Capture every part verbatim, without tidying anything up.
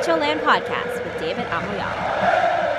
Calcio Land Podcast with David Amoyala.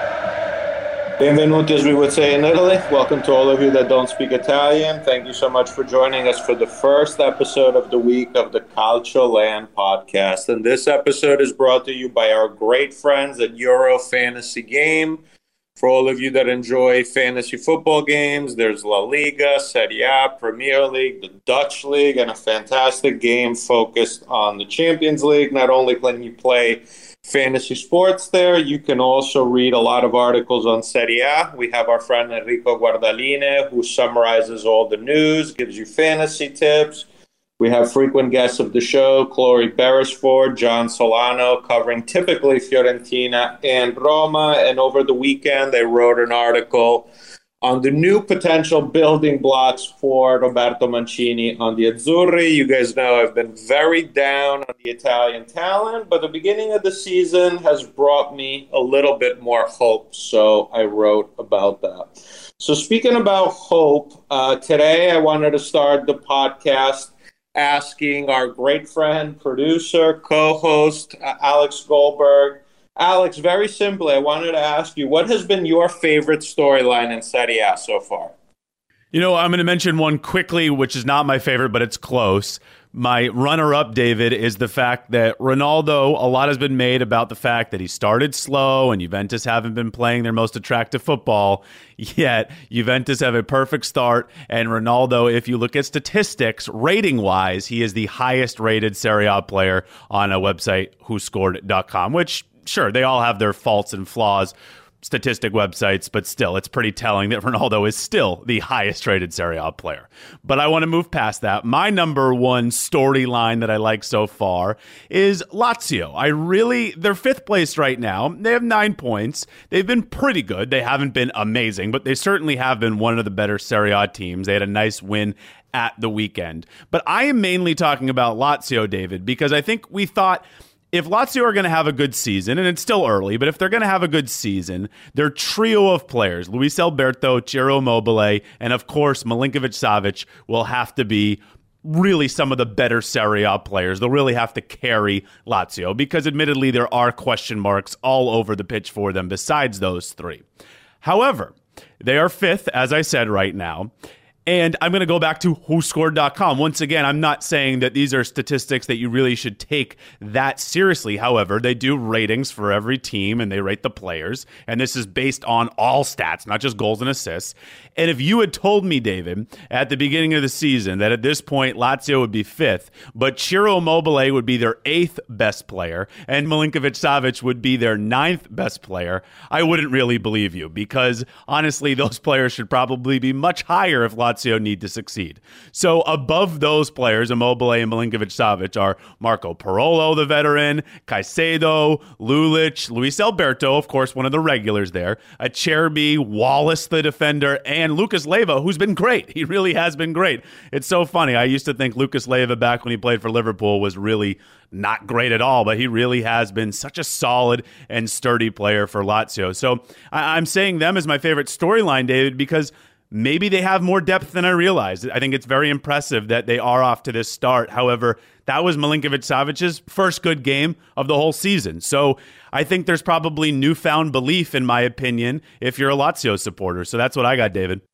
Benvenuti, as we would say in Italy. Welcome to all of you that don't speak Italian. Thank you so much for joining us for the first episode of the week of the Calcio Land Podcast. And this episode is brought to you by our great friends at Euro Fantasy Game. For all of you that enjoy fantasy football games, there's La Liga, Serie A, Premier League, the Dutch League, and a fantastic game focused on the Champions League. Not only can you play fantasy sports there, you can also read a lot of articles on Serie A. We have our friend Enrico Guardaline, who summarizes all the news, gives you fantasy tips. We have frequent guests of the show, Chloe Beresford, John Solano, covering typically Fiorentina and Roma. And over the weekend, they wrote an article on the new potential building blocks for Roberto Mancini on the Azzurri. You guys know I've been very down on the Italian talent, but the beginning of the season has brought me a little bit more hope, so I wrote about that. So speaking about hope, uh, today I wanted to start the podcast asking our great friend, producer, co-host, uh, Alex Goldberg. Alex, very simply, I wanted to ask you, what has been your favorite storyline in Serie A so far? You know, I'm going to mention one quickly, which is not my favorite, but it's close. My runner-up, David, is the fact that Ronaldo, a lot has been made about the fact that he started slow and Juventus haven't been playing their most attractive football, yet Juventus have a perfect start, and Ronaldo, if you look at statistics, rating-wise, he is the highest-rated Serie A player on a website, who scored dot com, which, sure, they all have their faults and flaws, statistic websites, but still, it's pretty telling that Ronaldo is still the highest rated Serie A player. But I want to move past that. My number one storyline that I like so far is Lazio. I really, they're fifth place right now. They have nine points. They've been pretty good. They haven't been amazing, but they certainly have been one of the better Serie A teams. They had a nice win at the weekend. But I am mainly talking about Lazio, David, because I think we thought, if Lazio are going to have a good season, and it's still early, but if they're going to have a good season, their trio of players, Luis Alberto, Ciro Immobile, and of course Milinkovic-Savic, will have to be really some of the better Serie A players. They'll really have to carry Lazio because admittedly there are question marks all over the pitch for them besides those three. However, they are fifth, as I said right now. And I'm going to go back to who scored dot com. Once again, I'm not saying that these are statistics that you really should take that seriously. However, they do ratings for every team, and they rate the players. And this is based on all stats, not just goals and assists. And if you had told me, David, at the beginning of the season that at this point Lazio would be fifth, but Ciro Immobile would be their eighth best player, and Milinkovic-Savic would be their ninth best player, I wouldn't really believe you, because honestly, those players should probably be much higher if Lazio need to succeed. So above those players, Immobile and Milinkovic-Savic, are Marco Parolo, the veteran, Caicedo, Lulic, Luis Alberto, of course, one of the regulars there, Acerbi, Wallace, the defender, and Lucas Leiva, who's been great. He really has been great. It's so funny. I used to think Lucas Leiva back when he played for Liverpool was really not great at all, but he really has been such a solid and sturdy player for Lazio. So I- I'm saying them as my favorite storyline, David, because maybe they have more depth than I realized. I think it's very impressive that they are off to this start. However, that was Milinkovic-Savic's first good game of the whole season. So I think there's probably newfound belief, in my opinion, if you're a Lazio supporter. So that's what I got, David.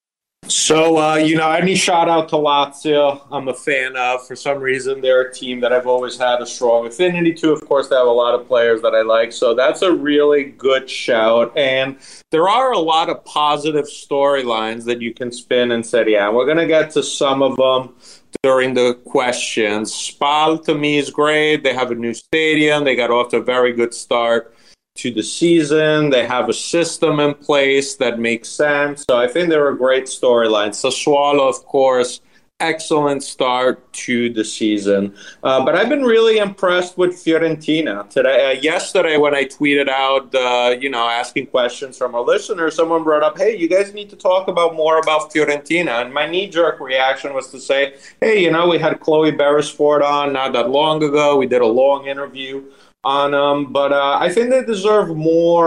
So, uh, you know, any shout out to Lazio, I'm a fan of. For some reason, they're a team that I've always had a strong affinity to. Of course, they have a lot of players that I like. So that's a really good shout. And there are a lot of positive storylines that you can spin in Serie A. We're going to get to some of them during the questions. Spal, to me, is great. They have a new stadium. They got off to a very good start to the season. They have a system in place that makes sense. So I think they're a great storyline. Sassuolo, of course, excellent start to the season. Uh, but I've been really impressed with Fiorentina. Today, uh, yesterday, when I tweeted out, uh, you know, asking questions from our listeners, someone brought up, hey, you guys need to talk about more about Fiorentina. And my knee-jerk reaction was to say, hey, you know, we had Chloe Beresford on not that long ago. We did a long interview on them, but uh, I think they deserve more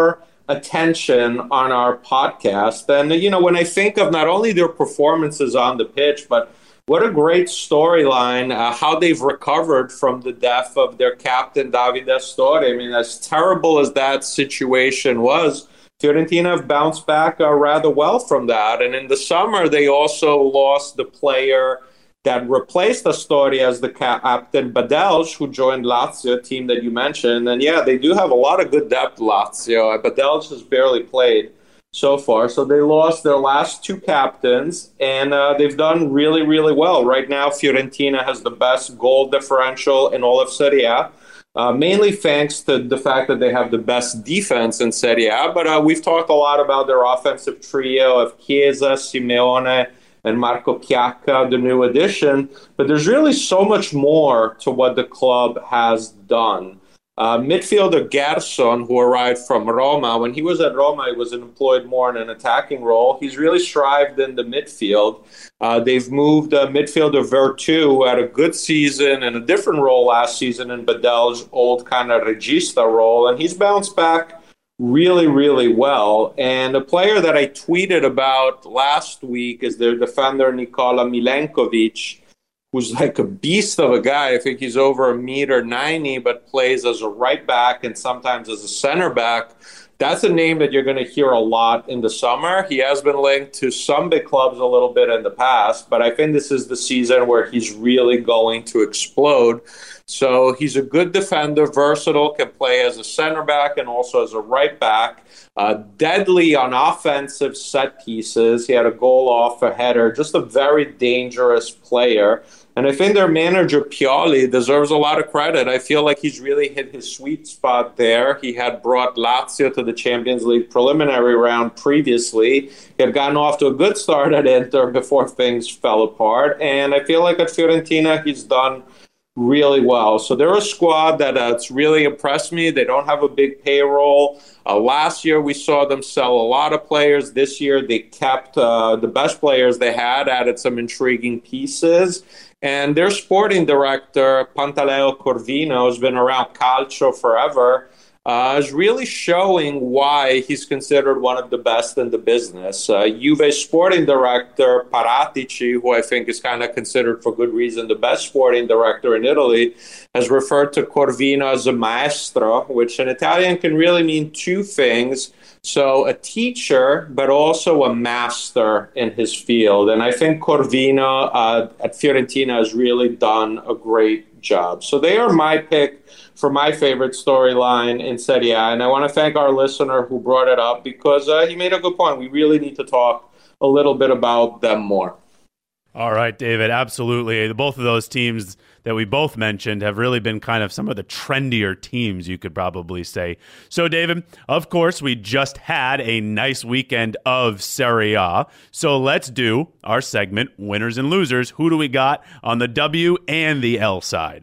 attention on our podcast. And, you know, when I think of not only their performances on the pitch, but what a great storyline, uh, how they've recovered from the death of their captain, Davide Astori. I mean, as terrible as that situation was, Fiorentina have bounced back uh, rather well from that. And in the summer, they also lost the player that replaced Astori as the captain, Badelj, who joined Lazio, a team that you mentioned. And yeah, they do have a lot of good depth, Lazio. Badelj has barely played so far. So they lost their last two captains, and uh, they've done really, really well. Right now, Fiorentina has the best goal differential in all of Serie A, uh, mainly thanks to the fact that they have the best defense in Serie A. But uh, we've talked a lot about their offensive trio of Chiesa, Simeone, and Marco Chiacca, the new addition. But there's really so much more to what the club has done. Uh, midfielder Gerson, who arrived from Roma, when he was at Roma, he was employed more in an attacking role. He's really strived in the midfield. Uh, they've moved uh, midfielder Vertu, who had a good season and a different role last season in Badel's old kind of regista role, and he's bounced back really, really well. And a player that I tweeted about last week is their defender Nikola Milenkovic, who's like a beast of a guy. I think he's over a meter ninety, but plays as a right back and sometimes as a center back. That's a name that you're going to hear a lot in the summer. He has been linked to some big clubs a little bit in the past, but I think this is the season where he's really going to explode. So he's a good defender, versatile, can play as a center back and also as a right back. Uh, deadly on offensive set pieces. He had a goal off a header. Just a very dangerous player. And I think their manager, Pioli, deserves a lot of credit. I feel like he's really hit his sweet spot there. He had brought Lazio to the Champions League preliminary round previously. He had gotten off to a good start at Inter before things fell apart. And I feel like at Fiorentina, he's done really well. So they're a squad that uh, it's really impressed me. They don't have a big payroll. Uh, last year, we saw them sell a lot of players. This year, they kept uh, the best players they had, added some intriguing pieces. And their sporting director, Pantaleo Corvino, has been around Calcio forever, uh, is really showing why he's considered one of the best in the business. Uh, Juve sporting director, Paratici, who I think is kind of considered for good reason the best sporting director in Italy, has referred to Corvino as a maestro, which in Italian can really mean two things. So a teacher, but also a master in his field. And I think Corvino uh, at Fiorentina has really done a great job. So they are my pick for my favorite storyline in Serie A. And I want to thank our listener who brought it up because uh, he made a good point. We really need to talk a little bit about them more. All right, David, absolutely. Both of those teams that we both mentioned have really been kind of some of the trendier teams, you could probably say. So, David, of course, we just had a nice weekend of Serie A. So let's do our segment, Winners and Losers. Who do we got on the W and the L side?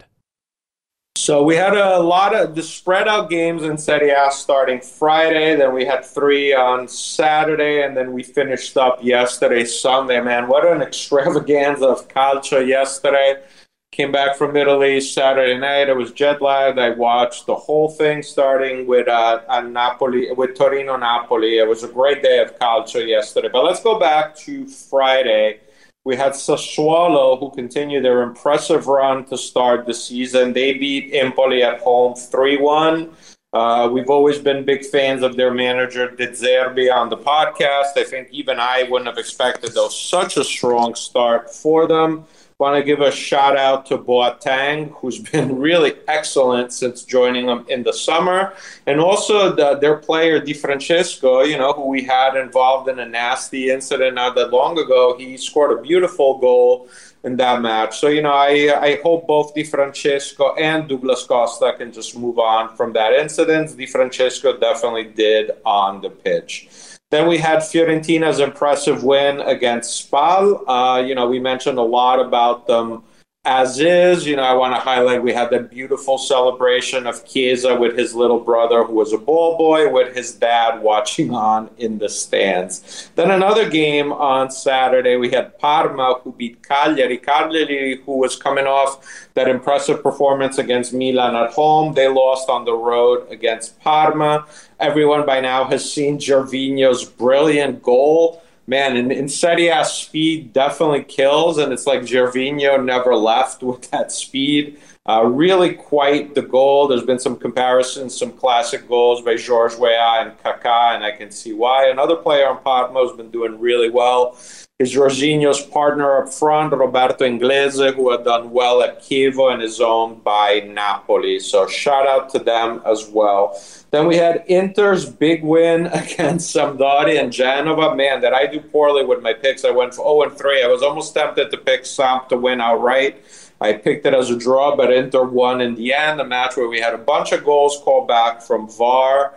So we had a lot of the spread out games in Serie A starting Friday. Then we had three on Saturday, and then we finished up yesterday, Sunday. Man, what an extravaganza of calcio yesterday. Came back from Italy Saturday night. I was jet lagged. I watched the whole thing starting with uh, Napoli, with Torino Napoli. It was a great day of calcio yesterday. But let's go back to Friday. We had Sassuolo, who continued their impressive run to start the season. They beat Empoli at home three one. Uh, we've always been big fans of their manager, De Zerbi, on the podcast. I think even I wouldn't have expected, though, such a strong start for them. Want to give a shout out to Boateng, who's been really excellent since joining them in the summer. And also the, their player, Di Francesco, you know, who we had involved in a nasty incident not that long ago. He scored a beautiful goal in that match. So, you know, I, I hope both Di Francesco and Douglas Costa can just move on from that incident. Di Francesco definitely did on the pitch. Then we had Fiorentina's impressive win against Spal. Uh, you know, we mentioned a lot about them as is. You know, I want to highlight we had that beautiful celebration of Chiesa with his little brother, who was a ball boy, with his dad watching on in the stands. Then another game on Saturday, we had Parma, who beat Cagliari. Cagliari, who was coming off that impressive performance against Milan at home. They lost on the road against Parma. Everyone by now has seen Gervinho's brilliant goal. Man, in, in Serie A, speed definitely kills, and it's like Gervinho never left with that speed. Uh, really quite the goal. There's been some comparisons, some classic goals by George Weah and Kaká, and I can see why. Another player on Parma has been doing really well is Jorginho's partner up front, Roberto Inglese, who had done well at Chievo and is owned by Napoli. So shout out to them as well. Then we had Inter's big win against Sampdoria and Genova. Man, that I do poorly with my picks. I went for oh and three. I was almost tempted to pick Samp to win outright. I picked it as a draw, but Inter won in the end, a match where we had a bunch of goals called back from V A R.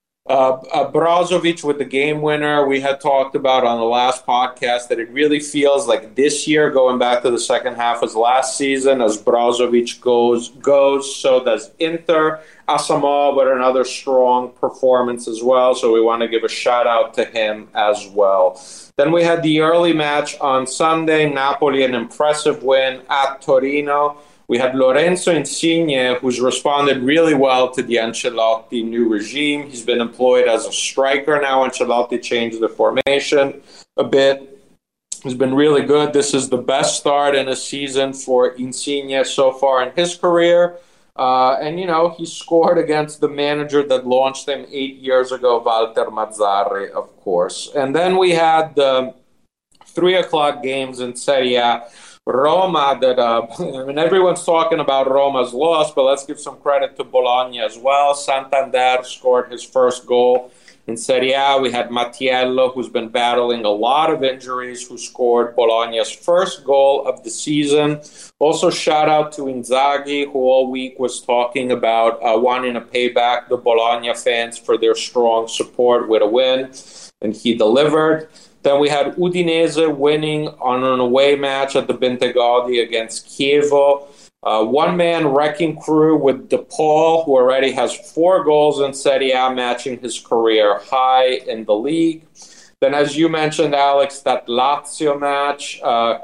Uh, uh, Brozovic with the game winner. We had talked about on the last podcast that it really feels like this year, going back to the second half as last season, as Brozovic goes, goes so does Inter. Asamoah with another strong performance as well, so we want to give a shout out to him as well. Then we had the early match on Sunday, Napoli, an impressive win at Torino. We had Lorenzo Insigne, who's responded really well to the Ancelotti new regime. He's been employed as a striker now. Ancelotti changed the formation a bit. He's been really good. This is the best start in a season for Insigne so far in his career. Uh, and, you know, he scored against the manager that launched him eight years ago, Walter Mazzarri, of course. And then we had the three o'clock games in Serie A. Roma, that uh, I mean, everyone's talking about Roma's loss, but let's give some credit to Bologna as well. Santander scored his first goal in Serie A. We had Mattiello, who's been battling a lot of injuries, who scored Bologna's first goal of the season. Also, shout out to Inzaghi, who all week was talking about uh, wanting to pay back the Bologna fans for their strong support with a win, and he delivered. Then we had Udinese winning on an away match at the Bentegodi against Chievo. Uh, one-man wrecking crew with De Paul, who already has four goals in Serie A, matching his career high in the league. Then, as you mentioned, Alex, that Lazio match, uh,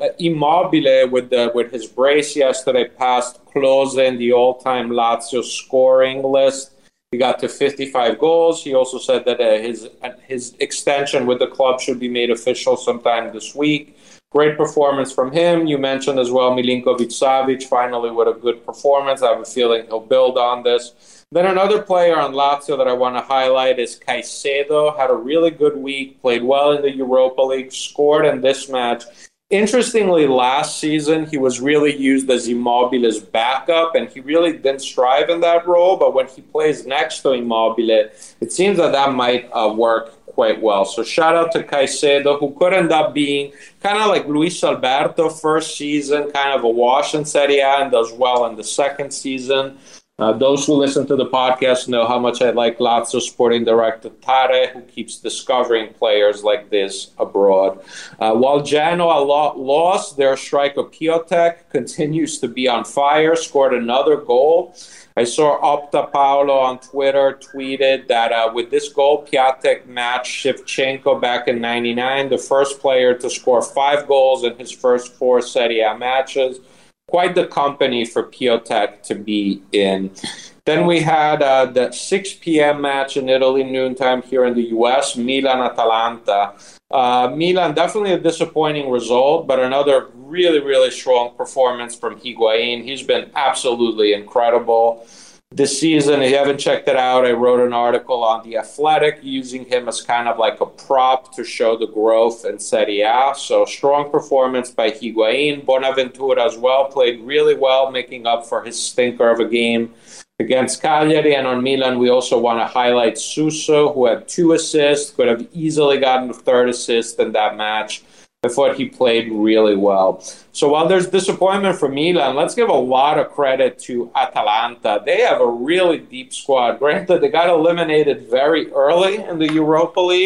Immobile with the with his brace yesterday passed Klose in the all-time Lazio scoring list. He got to fifty-five goals. He also said that uh, his his extension with the club should be made official sometime this week. Great performance from him. You mentioned as well Milinkovic-Savic, finally with a good performance. I have a feeling he'll build on this. Then another player on Lazio that I want to highlight is Caicedo. Had a really good week, played well in the Europa League, scored in this match. Interestingly, last season, he was really used as Immobile's backup, and he really didn't strive in that role. But when he plays next to Immobile, it seems that that might uh, work quite well. So shout out to Caicedo, who could end up being kind of like Luis Alberto, first season, kind of a wash in Serie A, and does well in the second season. Uh, those who listen to the podcast know how much I like Lazio sporting director Tare, who keeps discovering players like this abroad. Uh, while Genoa lo- lost, their striker Piatek continues to be on fire, scored another goal. I saw Opta Paolo on Twitter tweeted that uh, with this goal, Piatek matched Shevchenko back in ninety-nine, the first player to score five goals in his first four Serie A matches. Quite the company for Piatek to be in. Then we had uh, the six p.m. match in Italy, noontime here in the U S, Milan-Atalanta. Uh, Milan, definitely a disappointing result, but another really, really strong performance from Higuain. He's been absolutely incredible this season. If you haven't checked it out, I wrote an article on The Athletic using him as kind of like a prop to show the growth in Serie A. So strong performance by Higuain. Bonaventura as well played really well, making up for his stinker of a game against Cagliari. And on Milan, we also want to highlight Suso, who had two assists, could have easily gotten the third assist in that match. I thought he played really well. So while there's disappointment for Milan, let's give a lot of credit to Atalanta. They have a really deep squad. Granted, they got eliminated very early in the Europa League,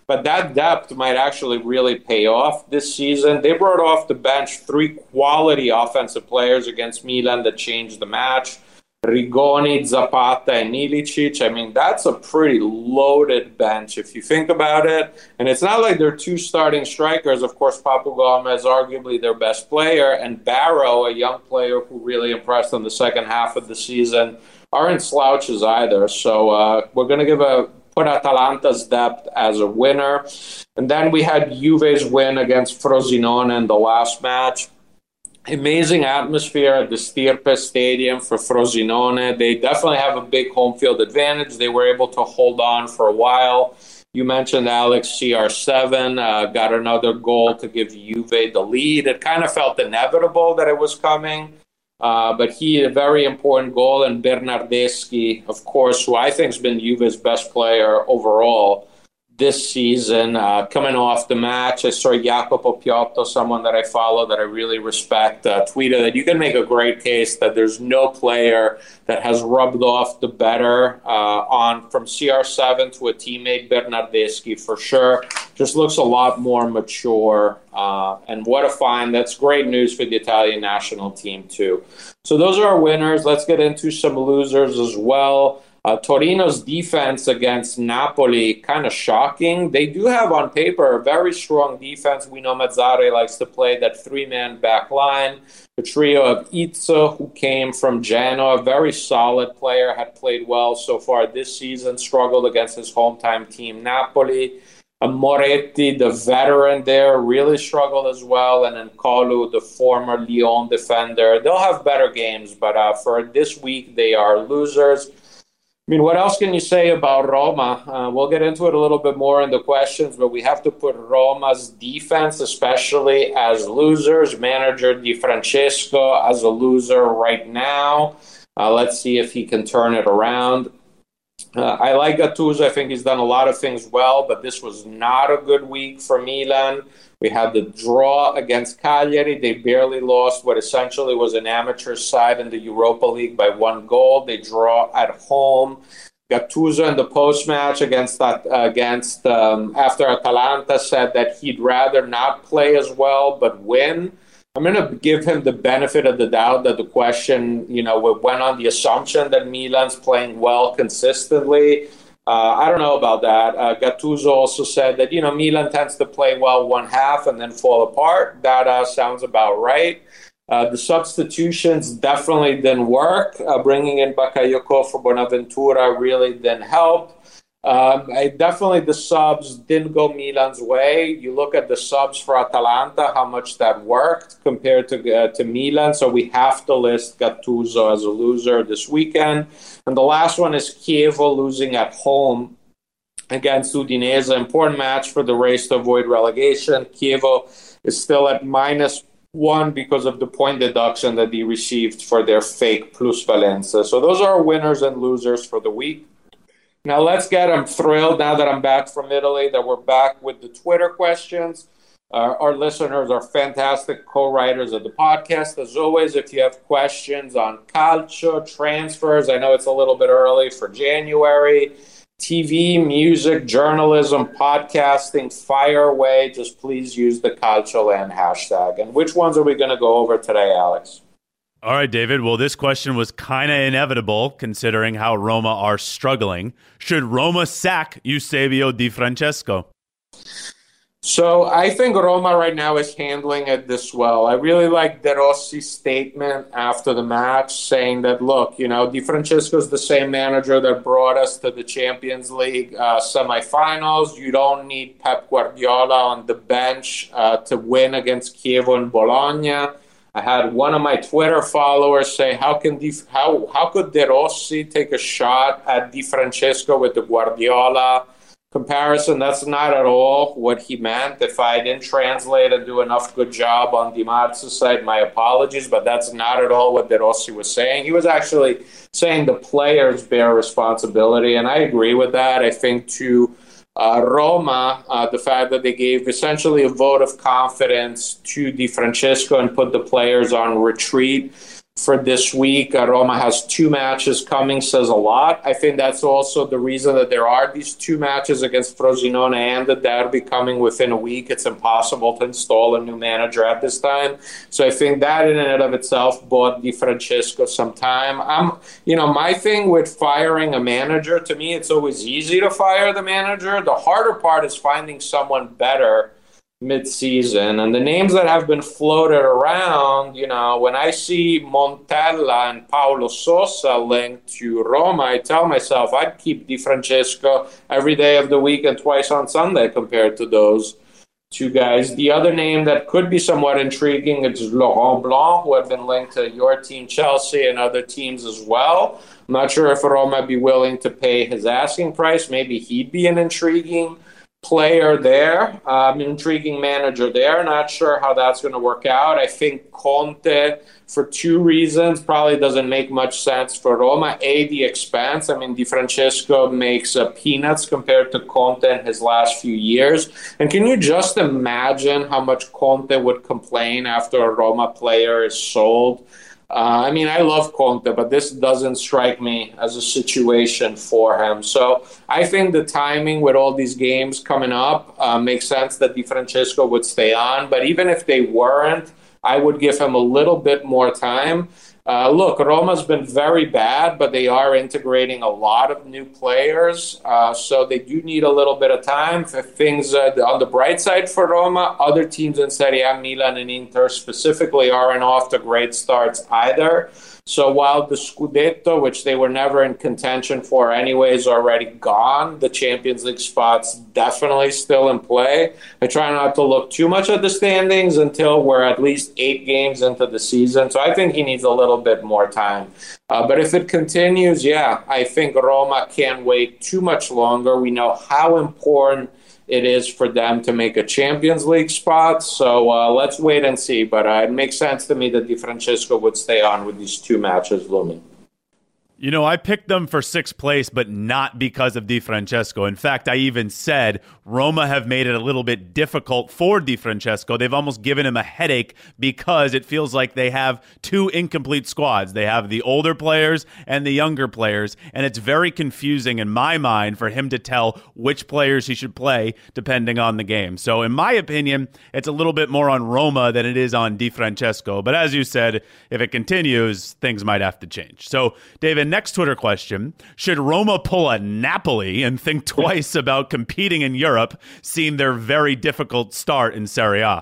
but that depth might actually really pay off this season. They brought off the bench three quality offensive players against Milan that changed the match. Rigoni, Zapata, and Ilicic. I mean, that's a pretty loaded bench if you think about it. And it's not like they're two starting strikers. Of course, Papu Gomez, arguably their best player, and Barrow, a young player who really impressed in the second half of the season, aren't slouches either. So uh, we're going to give a put Atalanta's depth as a winner. And then we had Juve's win against Frosinone in the last match. Amazing atmosphere at the Stirpe Stadium for Frosinone. They definitely have a big home field advantage. They were able to hold on for a while. You mentioned Alex C R seven, uh, got another goal to give Juve the lead. It kind of felt inevitable that it was coming, uh, but he had a very important goal. And Bernardeschi, of course, who I think has been Juve's best player overall this season, uh, coming off the match. I saw Jacopo Piotto, someone that I follow that I really respect, uh, tweeted that you can make a great case that there's no player that has rubbed off the better uh, on from C R seven to a teammate, Bernardeschi, for sure. Just looks a lot more mature, uh, and what a find. That's great news for the Italian national team, too. So those are our winners. Let's get into some losers as well. Uh, Torino's defense against Napoli, kind of shocking. They do have on paper a very strong defense. We know Mazzarri likes to play that three-man back line. The trio of Izzo, who came from Genoa, a very solid player, had played well so far this season, struggled against his hometown team, Napoli. Uh, Moretti, the veteran there, really struggled as well. And then Kolu, the former Lyon defender. They'll have better games, but uh, for this week, they are losers. I mean, what else can you say about Roma? Uh, we'll get into it a little bit more in the questions, but we have to put Roma's defense, especially as losers. Manager Di Francesco as a loser right now. Uh, let's see if he can turn it around. Uh, I like Gattuso. I think he's done a lot of things well, but this was not a good week for Milan. We had the draw against Cagliari. They barely lost what essentially was an amateur side in the Europa League by one goal. They draw at home. Gattuso in the post-match against uh, against um, after Atalanta said that he'd rather not play as well but win. I'm going to give him the benefit of the doubt that the question, you know, went on the assumption that Milan's playing well consistently. Uh, I don't know about that. Uh, Gattuso also said that, you know, Milan tends to play well one half and then fall apart. That uh, sounds about right. Uh, the substitutions definitely didn't work. Uh, bringing in Bakayoko for Bonaventura really didn't help. Um, I definitely, the subs didn't go Milan's way. You look at the subs for Atalanta, how much that worked compared to uh, to Milan. So we have to list Gattuso as a loser this weekend. And the last one is Chievo losing at home against Udinese. Important match for the race to avoid relegation. Chievo is still at minus one because of the point deduction that he received for their fake plusvalenza. So those are our winners and losers for the week. Now let's get, I'm thrilled now that I'm back from Italy that we're back with the Twitter questions. Uh, our listeners are fantastic co-writers of the podcast. As always, if you have questions on calcio, transfers, I know it's a little bit early for January, T V, music, journalism, podcasting, fire away. Just please use the CalcioLand hashtag. And which ones are we going to go over today, Alex? All right, David. Well, this question was kind of inevitable considering how Roma are struggling. Should Roma sack Eusebio Di Francesco? So I think Roma right now is handling it this well. I really like De Rossi's statement after the match saying that, look, you know, Di Francesco is the same manager that brought us to the Champions League uh, semifinals. You don't need Pep Guardiola on the bench uh, to win against Chievo and Bologna. I had one of my Twitter followers say, how can Di, how how could De Rossi take a shot at Di Francesco with the Guardiola comparison? That's not at all what he meant. If I didn't translate and do enough good job on Di Marzio's side, my apologies, but that's not at all what De Rossi was saying. He was actually saying the players bear responsibility, and I agree with that. I think to Uh, Roma, uh, the fact that they gave essentially a vote of confidence to Di Francesco and put the players on retreat for this week. Uh, Roma has two matches coming, says a lot. I think that's also the reason that there are these two matches against Frosinone and the derby coming within a week. It's impossible to install a new manager at this time. So I think that in and of itself bought Di Francesco some time. I'm, you know, my thing with firing a manager, to me, it's always easy to fire the manager. The harder part is finding someone better mid-season, and the names that have been floated around, you know, when I see Montella and Paulo Sosa linked to Roma, I tell myself I'd keep Di Francesco every day of the week and twice on Sunday compared to those two guys. The other name that could be somewhat intriguing is Laurent Blanc, who have been linked to your team, Chelsea, and other teams as well. I'm not sure if Roma would be willing to pay his asking price. Maybe he'd be an intriguing player there, um, intriguing manager there. Not sure how that's going to work out. I think Conte, for two reasons, probably doesn't make much sense for Roma. A, the expense. I mean, Di Francesco makes uh, peanuts compared to Conte in his last few years. And can you just imagine how much Conte would complain after a Roma player is sold? Uh, I mean, I love Conte, but this doesn't strike me as a situation for him. So I think the timing with all these games coming up uh, makes sense that Di Francesco would stay on. But even if they weren't, I would give him a little bit more time. Uh, look, Roma's been very bad, but they are integrating a lot of new players. Uh, so they do need a little bit of time. For things uh, on the bright side for Roma, other teams in Serie A, Milan and Inter specifically, aren't off to great starts either. So while the Scudetto, which they were never in contention for anyway, is already gone, the Champions League spot's definitely still in play. I try not to look too much at the standings until we're at least eight games into the season. So I think he needs a little bit more time. Uh, but if it continues, yeah, I think Roma can't wait too much longer. We know how important it is for them to make a Champions League spot. So uh, let's wait and see. But uh, it makes sense to me that Di Francesco would stay on with these two matches looming. You know, I picked them for sixth place, but not because of Di Francesco. In fact, I even said Roma have made it a little bit difficult for Di Francesco. They've almost given him a headache because it feels like they have two incomplete squads. They have the older players and the younger players, and it's very confusing in my mind for him to tell which players he should play depending on the game. So in my opinion, it's a little bit more on Roma than it is on Di Francesco. But as you said, if it continues, things might have to change. So, David, next Twitter question: should Roma pull a Napoli and think twice about competing in Europe, seeing their very difficult start in Serie A?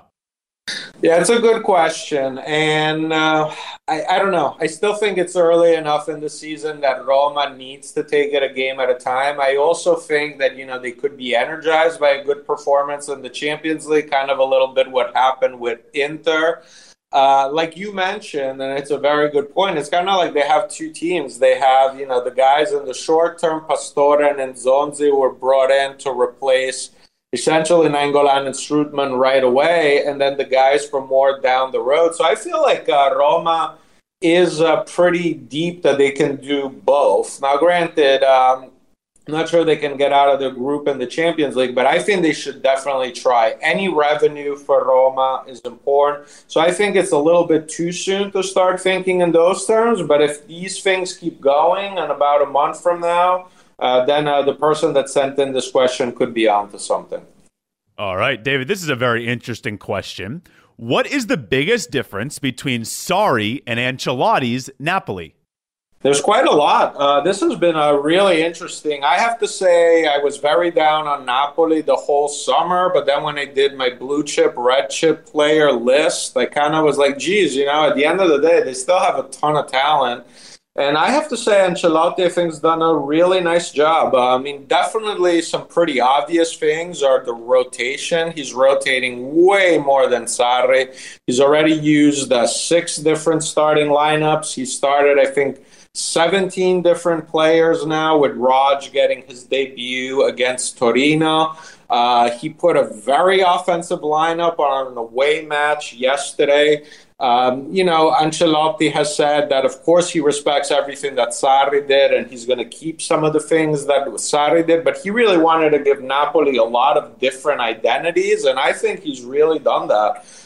Yeah, it's a good question. And uh, I, I don't know. I still think it's early enough in the season that Roma needs to take it a game at a time. I also think that, you know, they could be energized by a good performance in the Champions League, kind of a little bit what happened with Inter. Uh, like you mentioned, and it's a very good point, it's kind of like they have two teams. They have, you know, the guys in the short term, Pastore and Nzonzi, were brought in to replace essentially Nainggolan and Strootman right away, and then the guys from more down the road. So I feel like uh, Roma is uh, pretty deep that they can do both. Now, granted, um, I'm not sure they can get out of their group in the Champions League, but I think they should definitely try. Any revenue for Roma is important. So I think it's a little bit too soon to start thinking in those terms. But if these things keep going, and about a month from now, uh, then uh, the person that sent in this question could be onto something. All right, David, this is a very interesting question. What is the biggest difference between Sarri and Ancelotti's Napoli? There's quite a lot. Uh, this has been a really interesting. I have to say I was very down on Napoli the whole summer, but then when I did my blue chip, red chip player list, I kind of was like, geez, you know, at the end of the day, they still have a ton of talent. And I have to say Ancelotti, I think, has done a really nice job. Uh, I mean, definitely some pretty obvious things are the rotation. He's rotating way more than Sarri. He's already used uh, six different starting lineups. He started, I think, seventeen different players now, with Raj getting his debut against Torino. Uh, he put a very offensive lineup on an away match yesterday. Um, you know, Ancelotti has said that, of course, he respects everything that Sarri did, and he's going to keep some of the things that Sarri did, but he really wanted to give Napoli a lot of different identities, and I think he's really done that.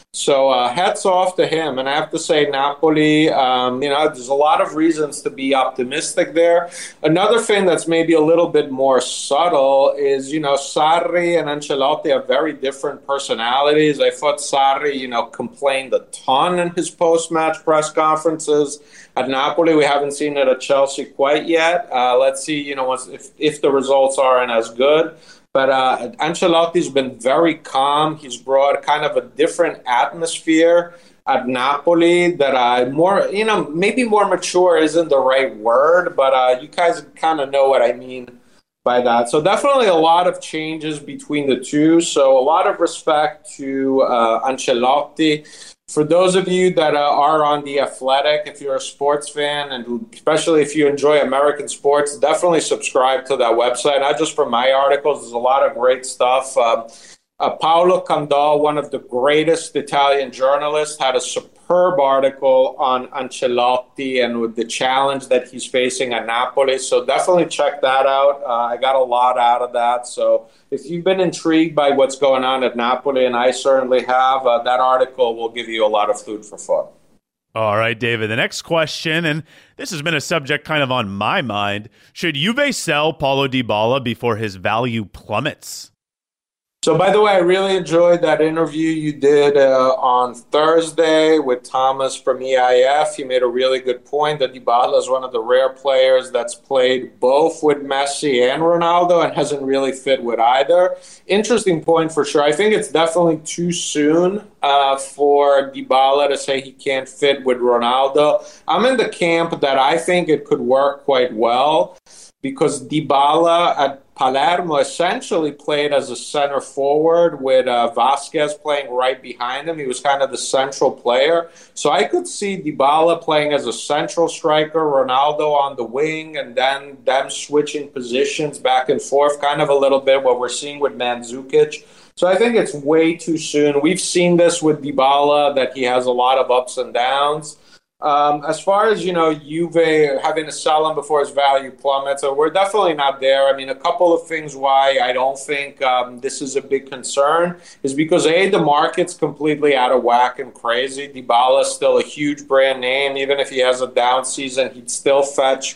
So uh, hats off to him. And I have to say, Napoli, um, you know, there's a lot of reasons to be optimistic there. Another thing that's maybe a little bit more subtle is, you know, Sarri and Ancelotti have very different personalities. I thought Sarri, you know, complained a ton in his post-match press conferences. At Napoli, we haven't seen it at Chelsea quite yet. Uh, let's see, you know, once, if, if the results aren't as good. But uh, Ancelotti's been very calm. He's brought kind of a different atmosphere at Napoli that uh, more, you know, maybe more mature isn't the right word, but uh, you guys kind of know what I mean by that. So definitely a lot of changes between the two. So a lot of respect to uh, Ancelotti. For those of you that uh, are on The Athletic, if you're a sports fan, and especially if you enjoy American sports, definitely subscribe to that website. Not just for my articles, there's a lot of great stuff. Uh, uh, Paolo Condò, one of the greatest Italian journalists, had a superb article on Ancelotti and with the challenge that he's facing at Napoli. So definitely check that out. Uh, I got a lot out of that. So if you've been intrigued by what's going on at Napoli, and I certainly have, uh, that article will give you a lot of food for thought. All right, David, the next question, and this has been a subject kind of on my mind. Should Juve sell Paulo Dybala before his value plummets? So, by the way, I really enjoyed that interview you did uh, on Thursday with Thomas from E I F. He made a really good point that Dybala is one of the rare players that's played both with Messi and Ronaldo and hasn't really fit with either. Interesting point for sure. I think it's definitely too soon uh, for Dybala to say he can't fit with Ronaldo. I'm in the camp that I think it could work quite well because Dybala at Palermo essentially played as a center forward with uh, Vasquez playing right behind him. He was kind of the central player. So I could see Dybala playing as a central striker, Ronaldo on the wing, and then them switching positions back and forth, kind of a little bit what we're seeing with Mandzukic. So I think it's way too soon. We've seen this with Dybala, that he has a lot of ups and downs. Um, as far as, you know, Juve having to sell him before his value plummets, so we're definitely not there. I mean, a couple of things why I don't think um, this is a big concern is because, A, the market's completely out of whack and crazy. Dybala is still a huge brand name. Even if he has a down season, he'd still fetch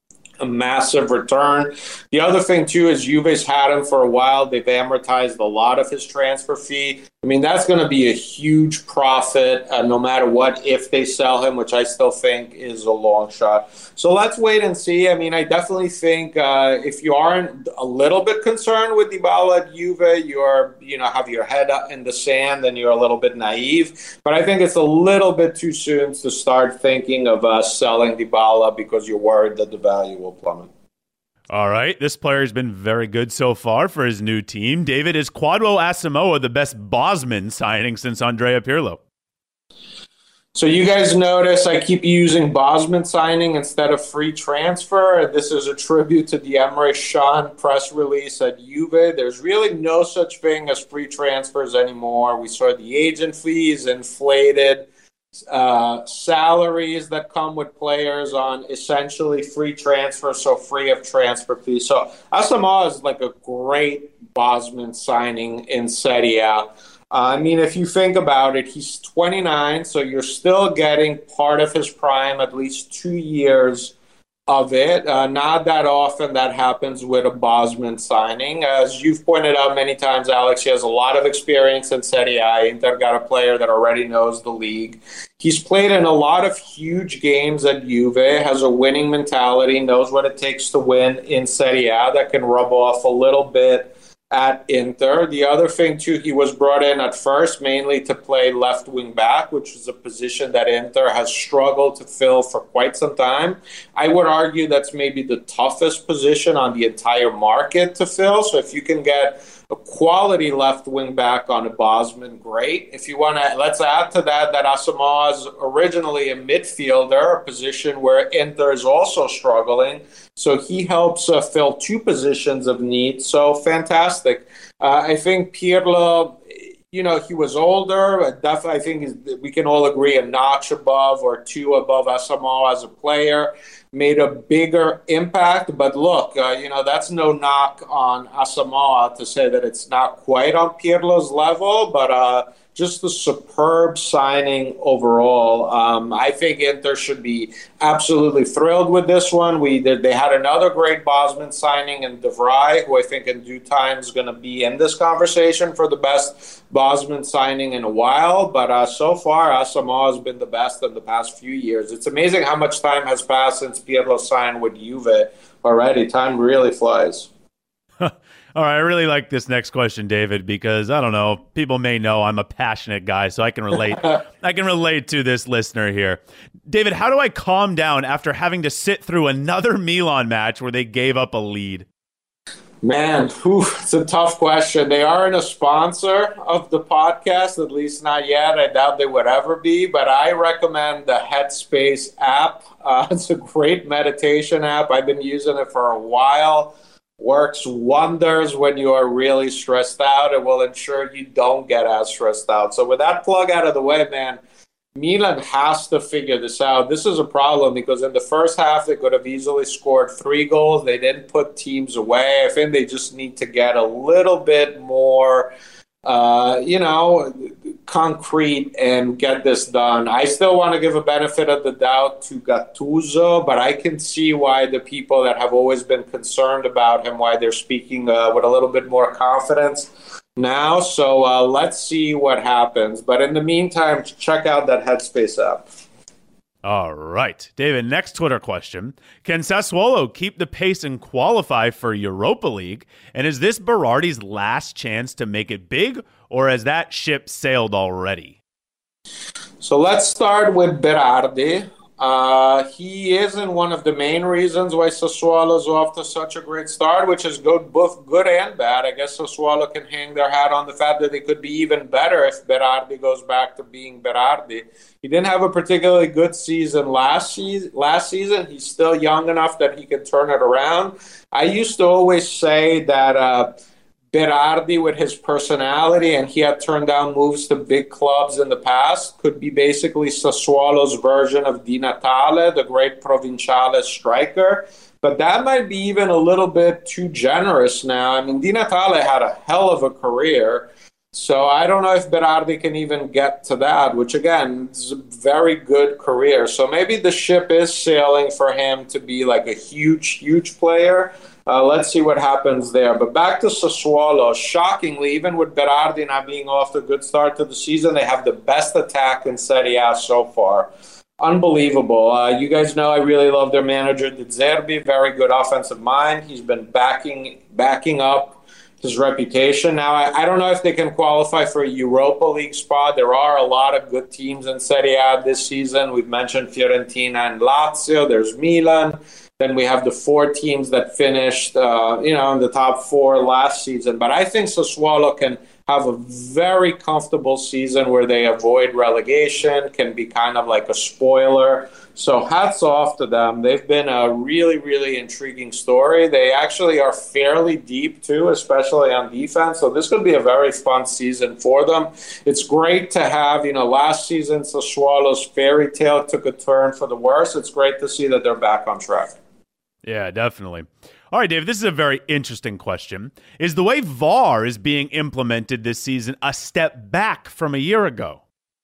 a massive return. The other thing, too, is Juve's had him for a while. They've amortized a lot of his transfer fee. I mean, that's going to be a huge profit uh, no matter what if they sell him, which I still think is a long shot. So let's wait and see. I mean, I definitely think uh, if you aren't a little bit concerned with Dybala at Juve, you're, you know, have your head up in the sand and you're a little bit naive. But I think it's a little bit too soon to start thinking of uh, selling Dybala because you're worried that the value will plummet. All right, this player has been very good so far for his new team. David, is Kwadwo Asamoah the best Bosman signing since Andrea Pirlo? So you guys notice I keep using Bosman signing instead of free transfer. This is a tribute to the Emre Can press release at Juve. There's really no such thing as free transfers anymore. We saw the agent fees inflated. Uh, salaries that come with players on essentially free transfer, so free of transfer fees. So Asamoah is like a great Bosman signing in Serie A. Uh, I mean, if you think about it, he's twenty-nine, so you're still getting part of his prime, at least two years of it. Uh, not that often that happens with a Bosman signing. As you've pointed out many times, Alex, he has a lot of experience in Serie A. Inter got a player that already knows the league. He's played in a lot of huge games at Juve, has a winning mentality, knows what it takes to win in Serie A. That can rub off a little bit at Inter. The other thing, too, he was brought in at first mainly to play left wing back, which is a position that Inter has struggled to fill for quite some time. I would argue that's maybe the toughest position on the entire market to fill. So if you can get a quality left wing back on a Bosman, great. If you want to, let's add to that that Asamoah is originally a midfielder, a position where Inter is also struggling. So he helps uh, fill two positions of need. So fantastic. Uh, I think Pirlo, you know, he was older. Definitely, I think we can all agree a notch above or two above Asamoah as a player. Made a bigger impact. But look, uh, you know, that's no knock on Asamoah to say that it's not quite on Pirlo's level. But uh, just a superb signing overall. Um, I think Inter should be absolutely thrilled with this one. We did, they had another great Bosman signing in De Vrij, who I think in due time is going to be in this conversation for the best Bosman signing in a while. But uh, so far, Asamoah has been the best in the past few years. It's amazing how much time has passed since Pirlo signed with Juve already. Time really flies. All right, I really like this next question, David, because I don't know, people may know I'm a passionate guy, so I can relate. I can relate to this listener here. David, how do I calm down after having to sit through another Milan match where they gave up a lead? Man, whew, it's a tough question. They aren't a sponsor of the podcast, at least not yet. I doubt they would ever be, but I recommend the Headspace app. Uh, it's a great meditation app. I've been using it for a while. Works wonders when you are really stressed out. It will ensure you don't get as stressed out. So with that plug out of the way, man, Milan has to figure this out. This is a problem because in the first half, they could have easily scored three goals. They didn't put teams away. I think they just need to get a little bit more, uh, you know, concrete and get this done. I still want to give a benefit of the doubt to Gattuso, but I can see why the people that have always been concerned about him, why they're speaking uh, with a little bit more confidence now. So uh, let's see what happens. But in the meantime, check out that Headspace app. All right. David, next Twitter question. Can Sassuolo keep the pace and qualify for Europa League? And is this Berardi's last chance to make it big, or has that ship sailed already? So let's start with Berardi. Uh, he isn't one of the main reasons why Sassuolo is off to such a great start, which is good, both good and bad. I guess Sassuolo can hang their hat on the fact that they could be even better if Berardi goes back to being Berardi. He didn't have a particularly good season last season. Last season, he's still young enough that he can turn it around. I used to always say that uh, Berardi, with his personality, and he had turned down moves to big clubs in the past, could be basically Sassuolo's version of Di Natale, the great Provinciale striker. But that might be even a little bit too generous now. I mean, Di Natale had a hell of a career, so I don't know if Berardi can even get to that, which, again, is a very good career. So maybe the ship is sailing for him to be like a huge, huge player. Uh, let's see what happens there. But back to Sassuolo. Shockingly, even with Berardi not being off to a good start to the season, they have the best attack in Serie A so far. Unbelievable. Uh, you guys know I really love their manager, De Zerbi. Very good offensive mind. He's been backing backing up his reputation. Now, I, I don't know if they can qualify for a Europa League spot. There are a lot of good teams in Serie A this season. We've mentioned Fiorentina and Lazio. There's Milan. Then we have the four teams that finished, uh, you know, in the top four last season. But I think Sassuolo can have a very comfortable season where they avoid relegation, can be kind of like a spoiler. So hats off to them. They've been a really, really intriguing story. They actually are fairly deep, too, especially on defense. So this could be a very fun season for them. It's great to have, you know, last season Sassuolo's fairy tale took a turn for the worse. It's great to see that they're back on track. Yeah, definitely. All right, Dave, this is a very interesting question. Is the way V A R is being implemented this season a step back from a year ago?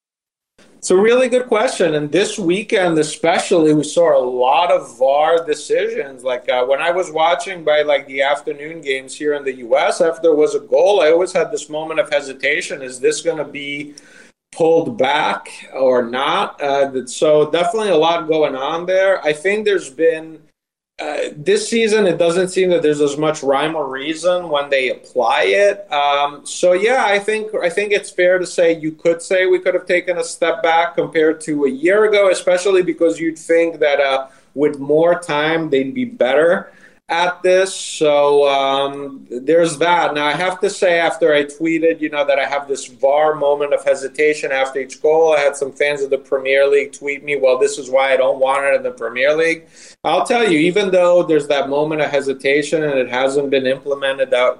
It's a really good question. And this weekend especially, we saw a lot of V A R decisions. Like uh, when I was watching by like the afternoon games here in the U S, after there was a goal, I always had this moment of hesitation. Is this going to be pulled back or not? Uh, so definitely a lot going on there. I think there's been... Uh, this season, it doesn't seem that there's as much rhyme or reason when they apply it. Um, so, yeah, I think I think it's fair to say you could say we could have taken a step back compared to a year ago, especially because you'd think that uh, with more time, they'd be better at this. So um, there's that. Now, I have to say, after I tweeted, you know, that I have this V A R moment of hesitation after each goal, I had some fans of the Premier League tweet me, well, this is why I don't want it in the Premier League. I'll tell you, even though there's that moment of hesitation and it hasn't been implemented that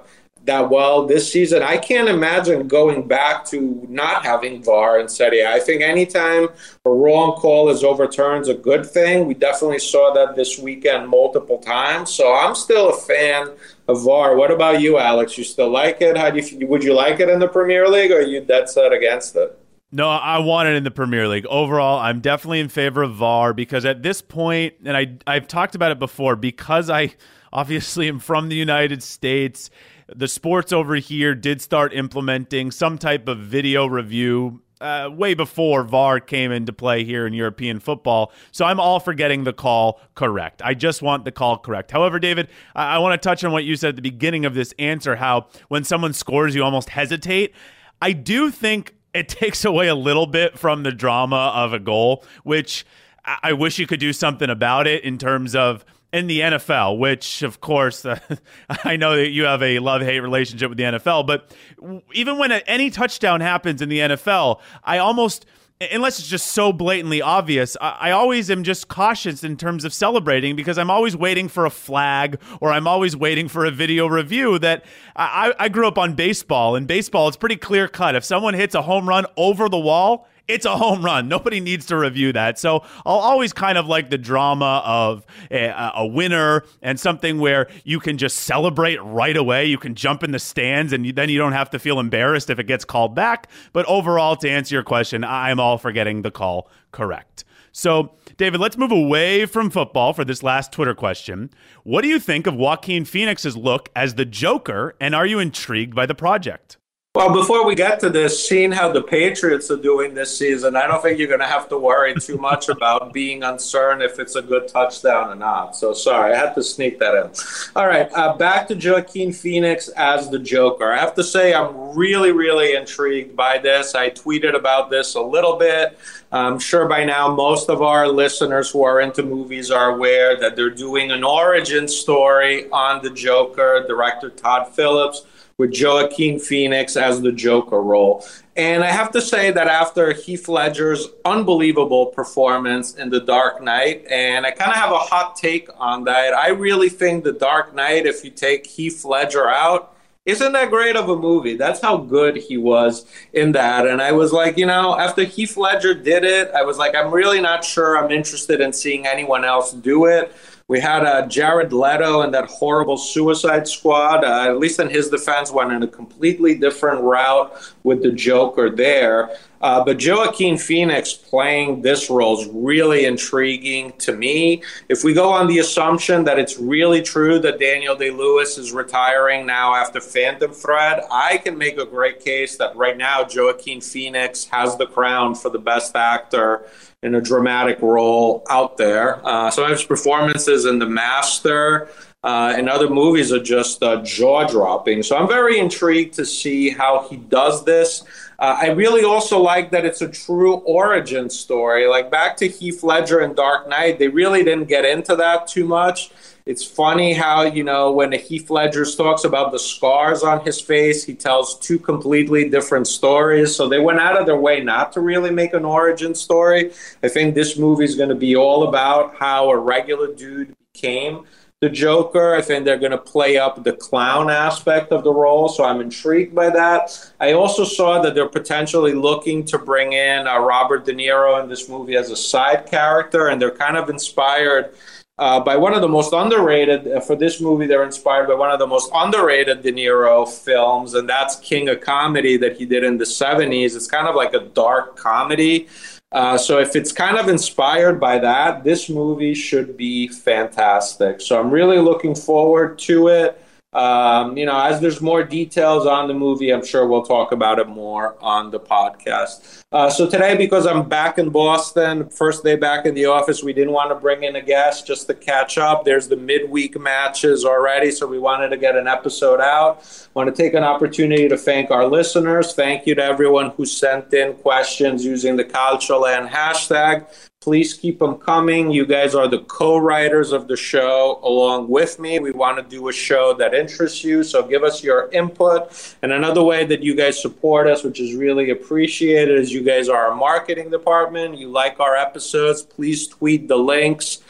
that well this season. I can't imagine going back to not having V A R in Serie A. I think anytime a wrong call is overturned is a good thing. We definitely saw that this weekend multiple times. So I'm still a fan of V A R. What about you, Alex? You still like it? How do you, would you like it in the Premier League, or are you dead set against it? No, I want it in the Premier League. Overall, I'm definitely in favor of V A R because at this point, and I, I've talked about it before, because I obviously am from the United States, the sports over here did start implementing some type of video review uh, way before V A R came into play here in European football. So I'm all for getting the call correct. I just want the call correct. However, David, I, I want to touch on what you said at the beginning of this answer, how when someone scores, you almost hesitate. I do think it takes away a little bit from the drama of a goal, which I wish you could do something about it in terms of in the N F L, which, of course, uh, I know that you have a love-hate relationship with the N F L, but even when any touchdown happens in the N F L, I almost, unless it's just so blatantly obvious, I, I always am just cautious in terms of celebrating because I'm always waiting for a flag or I'm always waiting for a video review. That I, I grew up on baseball. In baseball, it's pretty clear-cut. If someone hits a home run over the wall, it's a home run. Nobody needs to review that. So I'll always kind of like the drama of a, a winner and something where you can just celebrate right away. You can jump in the stands and you, then you don't have to feel embarrassed if it gets called back. But overall, to answer your question, I'm all for getting the call correct. So, David, let's move away from football for this last Twitter question. What do you think of Joaquin Phoenix's look as the Joker, and are you intrigued by the project? Well, before we get to this, seeing how the Patriots are doing this season, I don't think you're going to have to worry too much about being uncertain if it's a good touchdown or not. So, sorry, I had to sneak that in. All right, uh, back to Joaquin Phoenix as the Joker. I have to say I'm really, really intrigued by this. I tweeted about this a little bit. I'm sure by now most of our listeners who are into movies are aware that they're doing an origin story on the Joker, director Todd Phillips, with Joaquin Phoenix as the Joker role. And I have to say that after Heath Ledger's unbelievable performance in The Dark Knight, and I kind of have a hot take on that, I really think The Dark Knight, if you take Heath Ledger out, isn't that great of a movie. That's how good he was in that. And I was like, you know, after Heath Ledger did it, I was like, I'm really not sure I'm interested in seeing anyone else do it. We had uh, Jared Leto and that horrible Suicide Squad, uh, at least in his defense, went in a completely different route with the Joker there. Uh, but Joaquin Phoenix playing this role is really intriguing to me. If we go on the assumption that it's really true that Daniel Day-Lewis is retiring now after Phantom Thread, I can make a great case that right now Joaquin Phoenix has the crown for the best actor in a dramatic role out there. Uh, some of his performances in The Master uh, and other movies are just uh, jaw-dropping. So I'm very intrigued to see how he does this. Uh, I really also like that it's a true origin story. Like back to Heath Ledger and Dark Knight, they really didn't get into that too much. It's funny how, you know, when Heath Ledger talks about the scars on his face, he tells two completely different stories. So they went out of their way not to really make an origin story. I think this movie is going to be all about how a regular dude became the Joker. I think they're going to play up the clown aspect of the role, so I'm intrigued by that. I also saw that they're potentially looking to bring in uh, Robert De Niro in this movie as a side character, and they're kind of inspired Uh, by one of the most underrated, uh, for this movie, they're inspired by one of the most underrated De Niro films, and that's King of Comedy that he did in the seventies. It's kind of like a dark comedy. Uh, so if it's kind of inspired by that, this movie should be fantastic. So I'm really looking forward to it. Um, you know, as there's more details on the movie, I'm sure we'll talk about it more on the podcast. Uh, so today, because I'm back in Boston, first day back in the office, we didn't want to bring in a guest just to catch up. There's the midweek matches already, so we wanted to get an episode out. Want to take an opportunity to thank our listeners. Thank you to everyone who sent in questions using the CalcioLand hashtag. Please keep them coming. You guys are the co-writers of the show along with me. We want to do a show that interests you, so give us your input. And another way that you guys support us, which is really appreciated, is you guys are our marketing department. You like our episodes, please tweet the links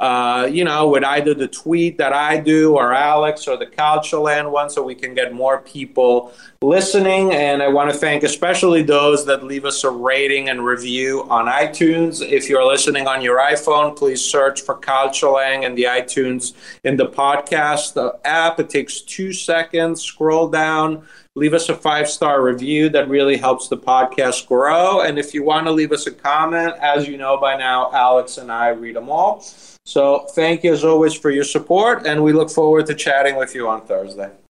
uh, you know, with either the tweet that I do or Alex or the Calcioland one, so we can get more people listening. And I want to thank especially those that leave us a rating and review on iTunes. If you're listening on your iPhone, please search for Calcioland in the iTunes in the podcast app. It takes two seconds. Scroll down. Leave us a five-star review. That really helps the podcast grow. And if you want to leave us a comment, as you know by now, Alex and I read them all. So thank you as always for your support, and we look forward to chatting with you on Thursday.